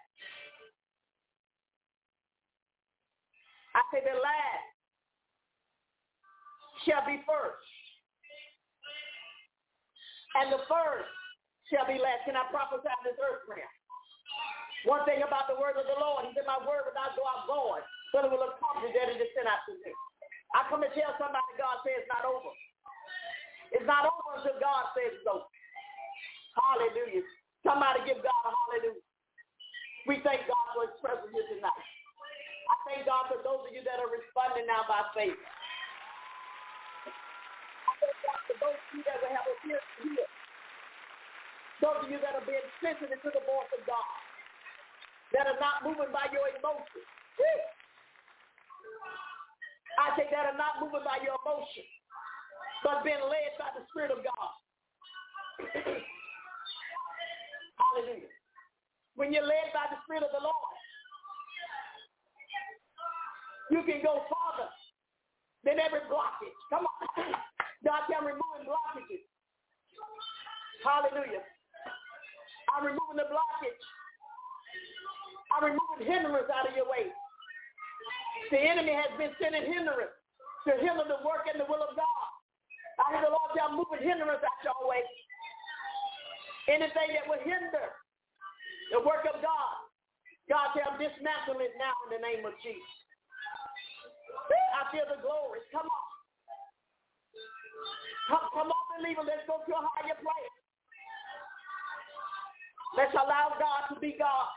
I say the last shall be first, and the first shall be last. Can I prophesy this earth realm? One thing about the word of the Lord, he said, my word will not go out void, but it will accomplish that it is sent out to do. I come to tell somebody God says it's not over. It's not over until God says it's over. Hallelujah. Somebody give God a hallelujah. We thank God for his presence here tonight. I thank God for those of you that are responding now by faith. I thank God for those of you that will have a ear to hear. Those of you that are being sensitive to the voice of God, that are not moving by your emotions. I say that are not moving by your emotions, but being led by the Spirit of God. Hallelujah. When you're led by the Spirit of the Lord, you can go farther than every blockage. Come on. God can remove blockages. Hallelujah. I'm removing the blockage. I'm removing hindrance out of your way. The enemy has been sending hindrance to hinder the work and the will of God. I hear the Lord say, I'm moving hindrance out your way. Anything that will hinder the work of God, God said, I'm dismantling it now in the name of Jesus. I feel the glory. Come on. Come, come on, believer. Let's go to a higher place. Let's allow God to be God.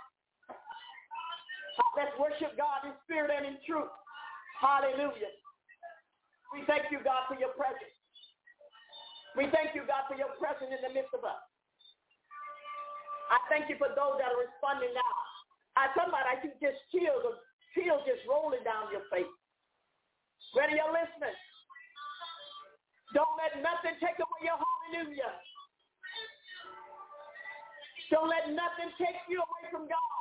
Let's worship God in spirit and in truth. Hallelujah. We thank you, God, for your presence. We thank you, God, for your presence in the midst of us. I thank you for those that are responding now. I somebody I see just chills, chills just rolling down your face. Whether you're listening, don't let nothing take away your hallelujah. Don't let nothing take you away from God.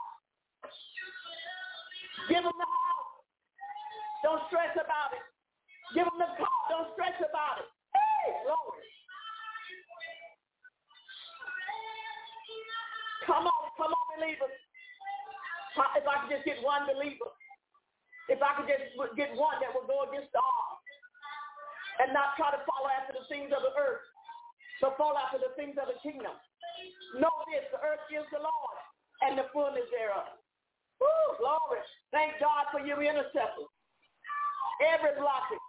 Give them the house. Don't stress about it. Give them the car. Don't stress about it. Hey, Lord. Come on, come on, believers. If I could just get one believer. If I could just get one that will go against the all and not try to follow after the things of the earth, but follow after the things of the kingdom. Know this, the earth is the Lord and the fullness thereof. Woo, glory. Thank God for your intercessors. Every blockage.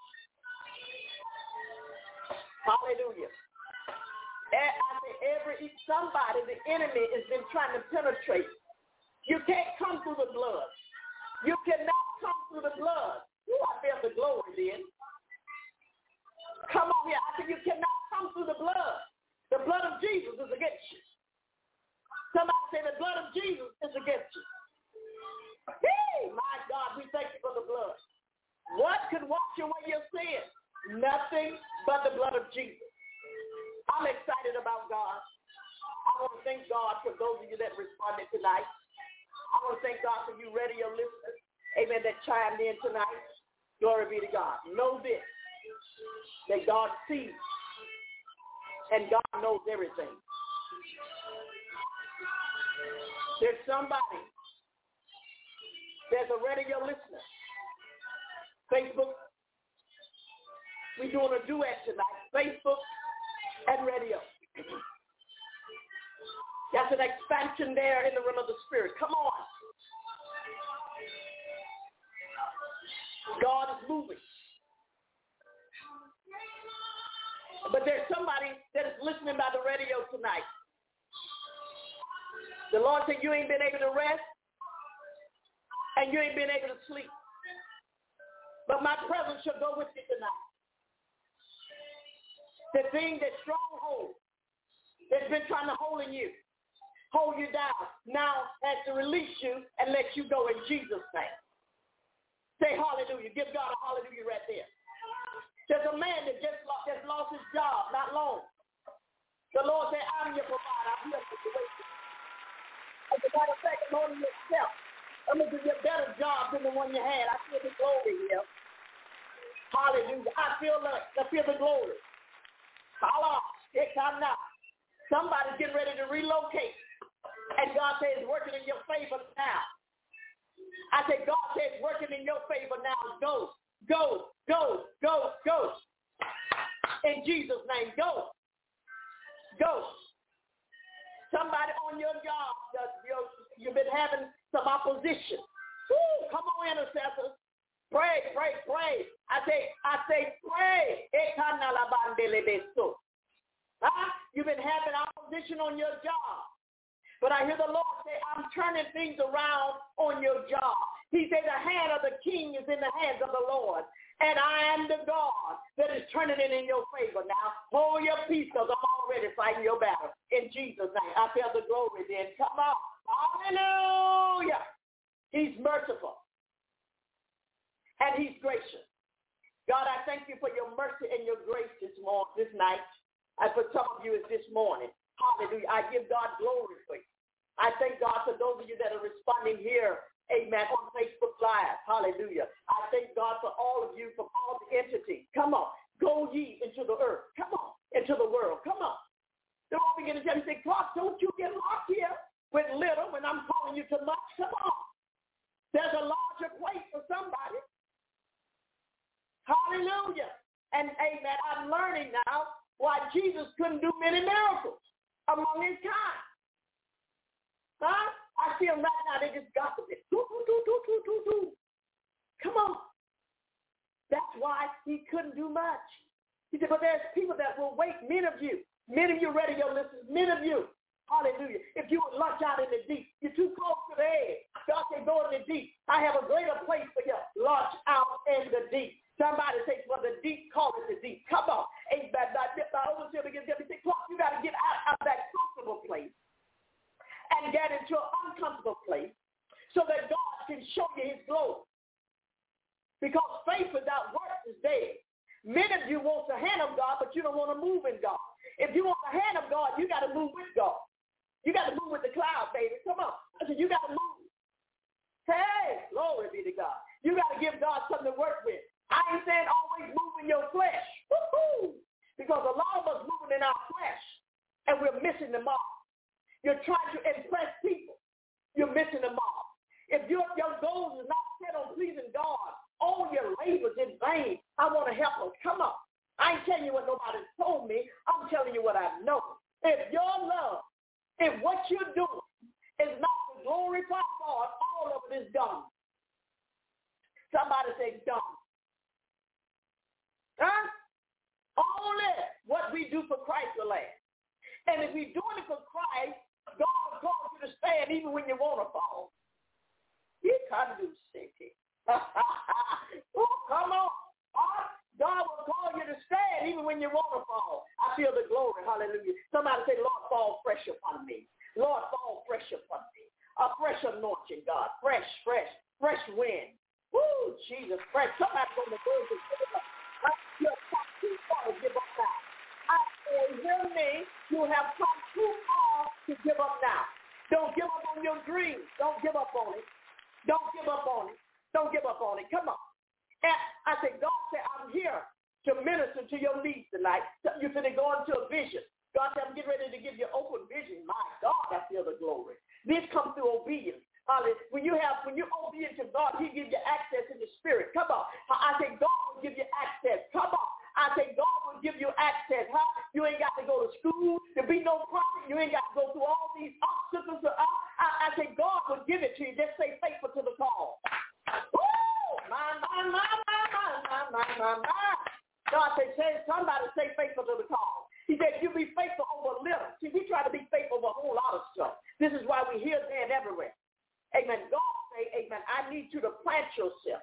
Hallelujah. I say every, somebody, the enemy has been trying to penetrate. You can't come through the blood. You cannot come through the blood. Ooh, I feel the glory then. Come on here. I said you cannot come through the blood. The blood of Jesus is against you. Somebody say the blood of Jesus is against you. Hey, my God, we thank you for the blood. What could wash away your sin? Nothing but the blood of Jesus. I'm excited about God. I want to thank God for those of you that responded tonight. I want to thank God for you radio listeners, amen, that chimed in tonight. Glory be to God. Know this, that God sees and God knows everything. There's somebody, there's a radio listener. Facebook, we're doing a duet tonight. Facebook and radio. That's an expansion there in the realm of the spirit. Come on. God is moving. But there's somebody that is listening by the radio tonight. The Lord said you ain't been able to rest and you ain't been able to sleep. But my presence shall go with you tonight. The thing that stronghold that's been trying to hold in you, hold you down, now has to release you and let you go in Jesus' name. Say hallelujah. Give God a hallelujah right there. There's a man that just lost, just lost his job not long. The Lord said, I'm your provider. I'm here for you. As a matter of fact, I'm holding yourself. I'm going to give you a better job than the one you had. I feel the glory here. Hallelujah. I feel the, I feel the glory. Hallelujah. Somebody's getting ready to relocate. And God says it's working in your favor now. I say, God says it's working in your favor now. Go, go, go, go, go. In Jesus' name, go. Go. Somebody on your job, you've been having some opposition. Woo, come on, intercessors. Pray, pray, pray. I say, I say, pray. Huh? You've been having opposition on your job. But I hear the Lord say, I'm turning things around on your job. He said, the hand of the king is in the hands of the Lord. And I am the God that is turning it in your favor. Now, hold your peace because I'm already fighting your battle. In Jesus' name, I feel the glory then. Come on. Hallelujah. He's merciful. And he's gracious. God, I thank you for your mercy and your grace this morning, this night. And for some of you, it's this morning. Hallelujah. I give God glory for you. I thank God for those of you that are responding here, amen, on Facebook Live. Hallelujah. I thank God for all of you, from all the entities. Come on. Go ye into the earth. Come on. Into the world. Come on. Don't begin to tell me, say, Clark, don't you get locked here with little when I'm calling you too much. Come on. There's a larger place for somebody. Hallelujah. And amen, I'm learning now why Jesus couldn't do many miracles among his kind. Huh? I see them right now, they just gossiping. Do, do, do, do, do, do, do. Come on. That's why he couldn't do much. He said, but there's people that will wait, many of you, many of you radio listeners, many of you, hallelujah, if you would launch out in the deep, you're too close to the edge. God said, go in the deep. I have a greater place for you. Launch out in the deep. Somebody says, well, the deep call it the deep. Come on. Ain't bad. My overseer begins to say, Clark, you got to get out of that comfortable place and get into an uncomfortable place so that God can show you his glory. Because faith without works is dead. Many of you want the hand of God, but you don't want to move in God. If you want the hand of God, you got to move with God. You got to move with the cloud, baby. Come on. I said, you got to move. Hey, glory be to God. You got to give God something to work with. I ain't saying always move in your flesh. Woo-hoo. Because a lot of us moving in our flesh, and we're missing the mark. You're trying to impress people. You're missing the mark. If your, your goal is not set on pleasing God, all your labors in vain. I want to help us. Come on. I ain't telling you what nobody told me. I'm telling you what I know. If your love, if what you're doing is not to glorify God, all of it is done. Somebody say done. Huh? Only what we do for Christ will last. And if we're doing it for Christ, God will cause you to stand even when you want to fall. You can't do city. Oh, come on. God will call you to stand even when you want to fall. I feel the glory. Hallelujah. Somebody say, Lord, fall fresh upon me. Lord, fall fresh upon me. A fresh anointing, God. Fresh, fresh, fresh wind. Woo, Jesus, fresh. Somebody's on the verge of giving up. You're too far to give up now. I say, hear me. You have come too far to give up now. Don't give up on your dreams. Don't give up on it. Don't give up on it. Don't give up on it. Come on. And I said, God said, I'm here to minister to your needs tonight. You're going to go into a vision. God said, I'm getting ready to give you open vision. My God, I feel the glory. This comes through obedience. When you have, when you're obedient to God, he gives you access in the spirit. Come on. I say, God will give you access. Come on. I say, God will give you access. Huh? You ain't got to go to school to be no prophet. You ain't got to go through all these obstacles. my, my, my, my, my, my, my. God said, say, somebody say faithful to the call. He said, you be faithful over a little. See, we try to be faithful over a whole lot of stuff. This is why we hear there and everywhere. Amen. God say, amen, I need you to plant yourself.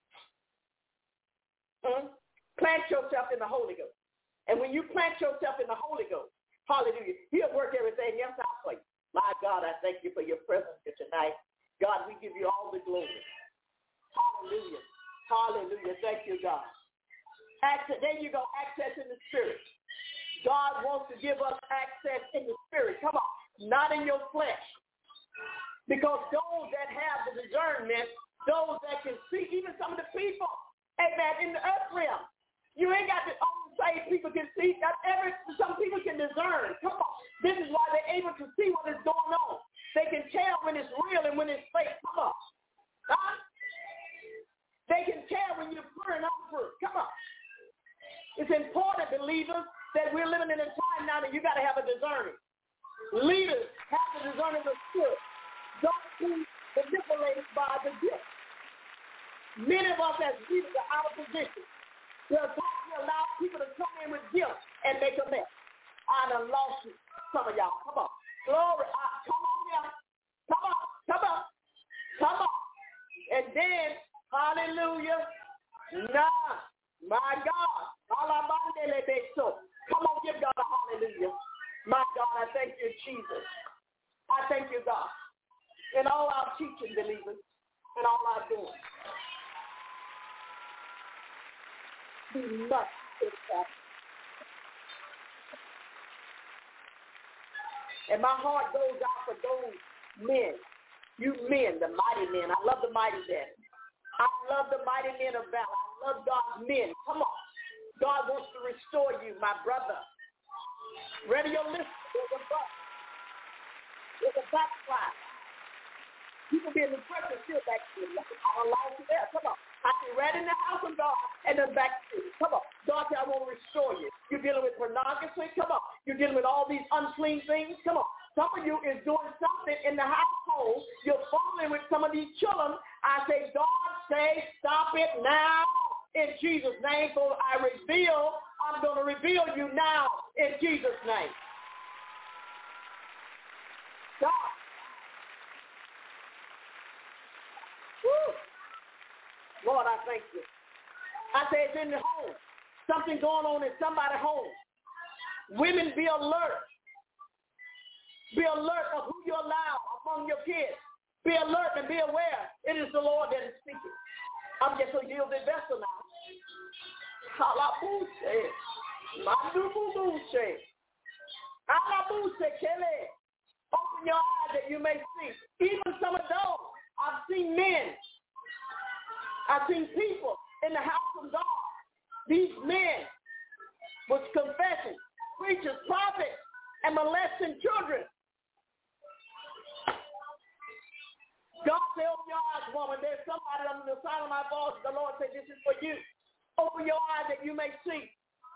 Hmm? Plant yourself in the Holy Ghost. And when you plant yourself in the Holy Ghost, hallelujah, he'll work everything else out for you. My God, I thank you for your presence here tonight. God, we give you all the glory. Hallelujah. Hallelujah. Thank you, God. Access, there you go, access in the Spirit. God wants to give us access in the Spirit. Come on, not in your flesh. Because those that have the discernment, those that can see, even some of the people, amen, in the earth realm, you ain't got to only say people can see. Not every, some people can discern. Come on. This is why they're able to see what is going on. They can tell when it's real and when it's fake. Come on. Huh? They can tell when you're pure and unpure. Come on. It's important, believers, that we're living in a time now that you got to have a discerning. Leaders have the discerning of spirit. Don't be manipulated by the gift. Many of us as leaders are out of position. They're going to allow people to come in with gifts and make a mess. I done lost you. Some of y'all. Come on. Glory. Uh, come on now. Come on. Come on. Come on. And then, hallelujah. Nah. My God. Come on, give God a hallelujah. My God, I thank you, Jesus. I thank you, God. In all our teaching, believers, in all our doing. We must get that. And my heart goes out for those men. You men, the mighty men. I love the mighty men. I love the mighty men of valor. I love God's men. Come on. God wants to restore you, my brother. Ready your list. There's a buck. There's a backslide. You can be in the church and still backslide. I don't long to there. Come on. I can right in the house of God and then backslide. Come on. God said, I want to restore you. You're dealing with pornography. Come on. You're dealing with all these unclean things. Come on. Some of you is doing something in the household. You're falling with some of these children. I say, God say, stop it now. In Jesus' name, so I reveal, I'm going to reveal you now in Jesus' name. God. Woo. Lord, I thank you. I say it's in the home. Something going on in somebody's home. Women, be alert. Be alert of who you allow among your kids. Be alert and be aware. It is the Lord that is speaking. I'm just a yielded vessel now. Halabuse. Mandubuse. Halabuse. Kele. Open your eyes that you may see. Even some of those, I've seen men. I've seen people in the house of God. These men was confessing, preachers, prophets, and molesting children. God said, open your eyes, woman. There's somebody under the sound of my voice. The Lord said, this is for you. Open your eyes that you may see.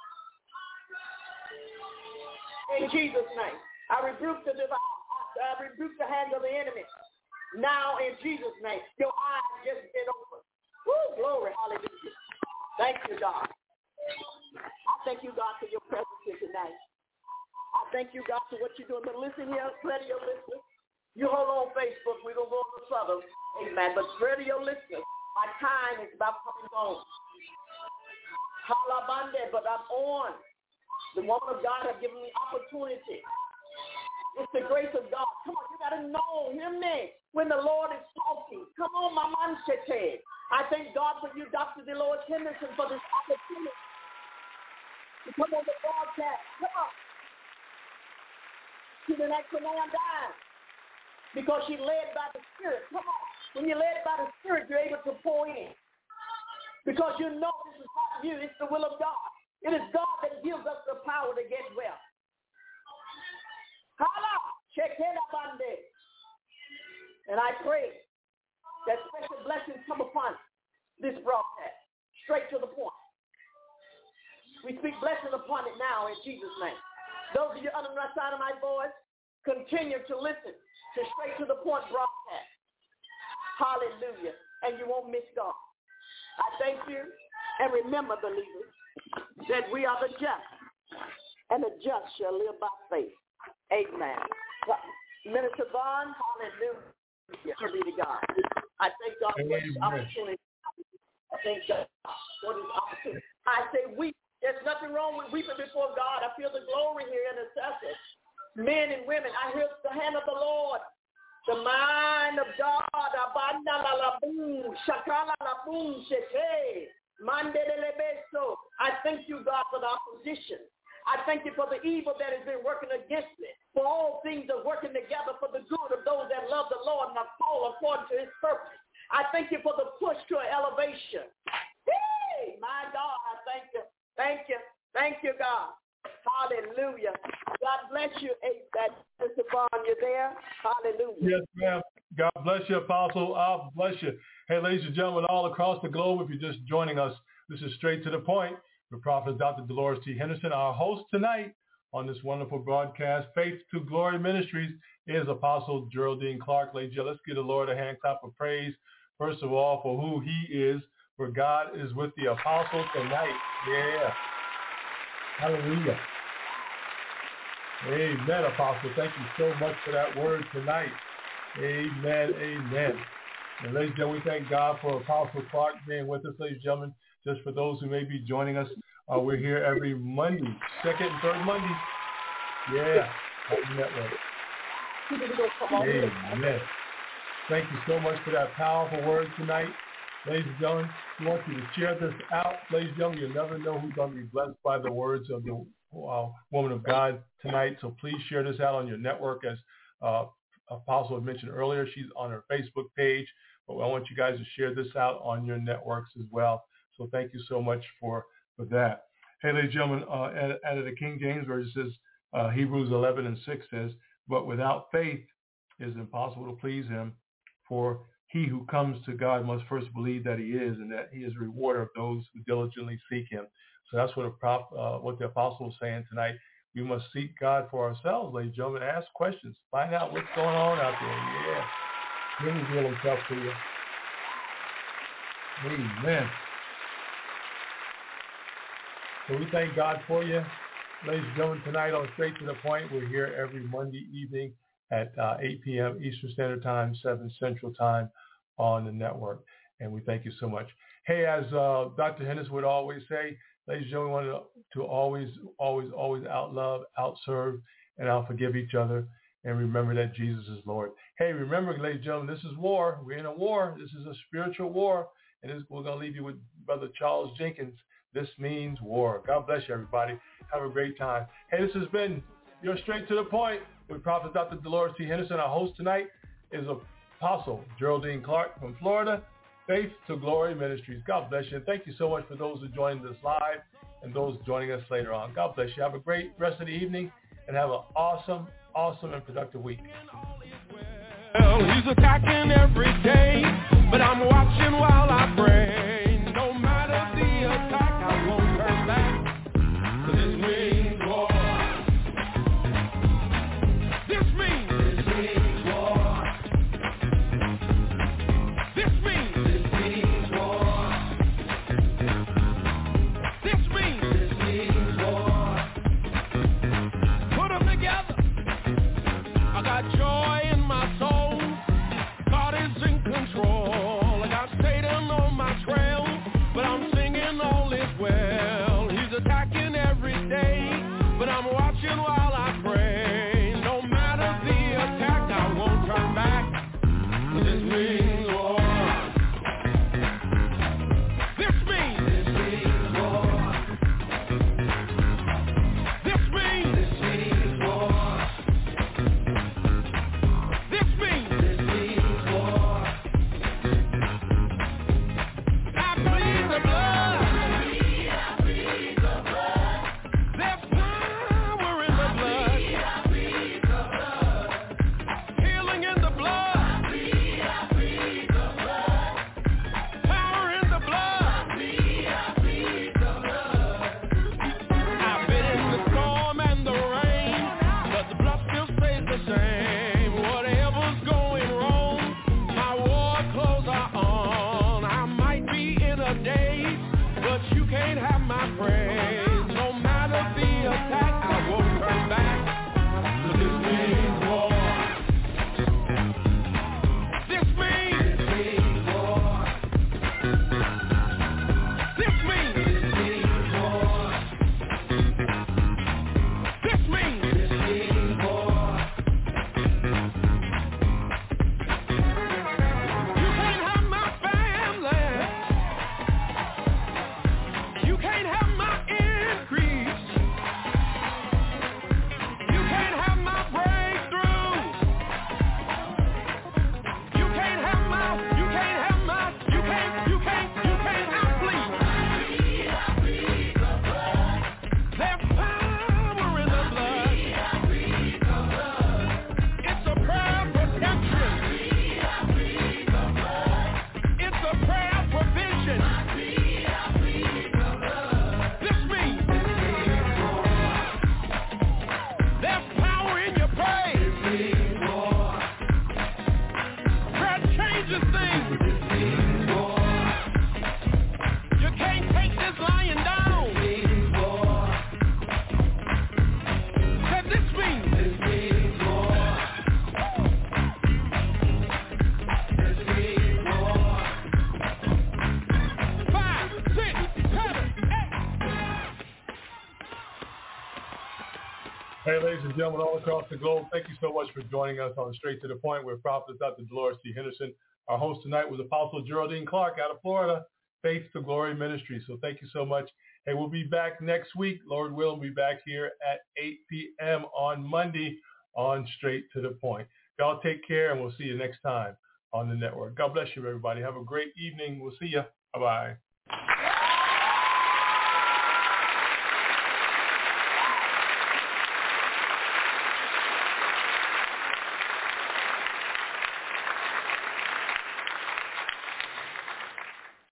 In Jesus' name. I rebuke the divine. I rebuke the hand of the enemy. Now in Jesus' name. Your eyes just get open. Woo, glory, hallelujah. Thank you, God. I thank you, God, for your presence here tonight. I thank you, God, for what you're doing. But listen here, radio listeners. You hold on Facebook. We're going to go on the southern. Amen. But radio listeners, my time is about coming on. Halabande, but I'm on. The woman of God has given me opportunity. It's the grace of God. Come on, you got to know, hear me, when the Lord is talking. Come on, my man, Shete. I thank God for you, Doctor Dolores Henderson, for this opportunity to come on the broadcast. Come on. To the next one I'm dying. Because she's led by the Spirit. Come on. When you're led by the Spirit, you're able to pour in. Because you know this is not you. It's the will of God. It is God that gives us the power to get well. And I pray that special blessings come upon this broadcast. Straight to the point. We speak blessings upon it now in Jesus' name. Those of you under the side of my voice, continue to listen to Straight to the Point broadcast. Hallelujah. And you won't miss God. I thank you. And remember, believers, that we are the just, and the just shall live by faith. Amen. Minister Vaughn, hallelujah. Be to God. I thank God for this opportunity. I thank God for this opportunity. I say weep. There's nothing wrong with weeping before God. I feel the glory here in the intercessors. Men and women, I hear the hand of the Lord. The mind of God. I thank you, God, for the opposition. I thank you for the evil that has been working against me. For all things are working together for the good of those that love the Lord and are called according to his purpose. I thank you for the push to elevation. Hey, my God, I thank you. Thank you. Thank you, God. Hallelujah. God bless you, Mister Vaughn. You there? Hallelujah. Yes, ma'am. God bless you, Apostle. God bless you. Hey, ladies and gentlemen, all across the globe, if you're just joining us, this is Straight to the Point. The prophet Doctor Dolores T. Henderson. Our host tonight on this wonderful broadcast, Faith to Glory Ministries, is Apostle Geraldine Clark. Ladies and gentlemen, let's give the Lord a hand clap of praise, first of all, for who he is, for God is with the apostle tonight. Yeah. Hallelujah. Amen, Apostle. Thank you so much for that word tonight. Amen, amen. And ladies and gentlemen, we thank God for Apostle Clark being with us, ladies and gentlemen. Just for those who may be joining us, uh, we're here every Monday, second and third Monday. Yeah, network. Amen. Thank you so much for that powerful word tonight. Ladies and gentlemen, we want you to share this out. Ladies and gentlemen, you'll never know who's going to be blessed by the words of the uh, woman of God tonight. So please share this out on your network. As uh, Apostle had mentioned earlier, she's on her Facebook page. But I want you guys to share this out on your networks as well. So thank you so much for, for that. Hey, ladies and gentlemen, uh, out of the King James Version says, uh, Hebrews eleven and six says, but without faith it is impossible to please him. For he who comes to God must first believe that he is, and that he is a rewarder of those who diligently seek him. So that's what, a prop, uh, what the apostle is saying tonight. We must seek God for ourselves, ladies and gentlemen. Ask questions. Find out what's going on out there. Yeah. Let me reveal himself to you. Amen. So we thank God for you. Ladies and gentlemen, tonight on Straight to the Point, we're here every Monday evening at uh, eight p.m. Eastern Standard Time, seven Central Time on the network. And we thank you so much. Hey, as uh, Doctor Henderson would always say, ladies and gentlemen, we want to, to always, always, always outlove, outserve, and outforgive each other. And remember that Jesus is Lord. Hey, remember, ladies and gentlemen, this is war. We're in a war. This is a spiritual war. And this, we're going to leave you with Brother Charles Jenkins. This means war. God bless you, everybody. Have a great time. Hey, this has been your Straight to the Point with Prophet Doctor Dolores T. Henderson. Our host tonight is Apostle Geraldine Clark from Florida, Faith to Glory Ministries. God bless you. And thank you so much for those who joined us live and those joining us later on. God bless you. Have a great rest of the evening and have an awesome, awesome and productive week. Well, he's attacking every day, but I'm watching while I pray. No matter the attack, I won't turn back. This means war. This means, this means war. This means, this means war. This means, this means war. Put them together. I got joy in my soul. God is in control. I got Satan on my can't have my praise. No matter the attack, I won't turn back. Look at me, war. This means, this means war. This means, this means war. This means, this means war. You can't have my family. You can't have my increase. You can't have my breakthrough. You can't have my, you can't have my, you can't, you can't, you can't, I plead. There's power in the blood. It's a prayer of protection. It's a prayer of provision. This means there's power in your praise. Prayer changes things. You can't take this lying down. Said this means five, six, seven, eight. Hey, ladies and gentlemen, all across the globe, thank you so much for joining us on Straight to the Point with Prophetess Doctor Dolores T. Henderson. Our host tonight was Apostle Geraldine Clark out of Florida, Faith to Glory Ministry. So thank you so much. Hey, we'll be back next week. Lord willing, we'll be back here at eight p.m. on Monday on Straight to the Point. Y'all take care, and we'll see you next time on the network. God bless you, everybody. Have a great evening. We'll see you. Bye-bye.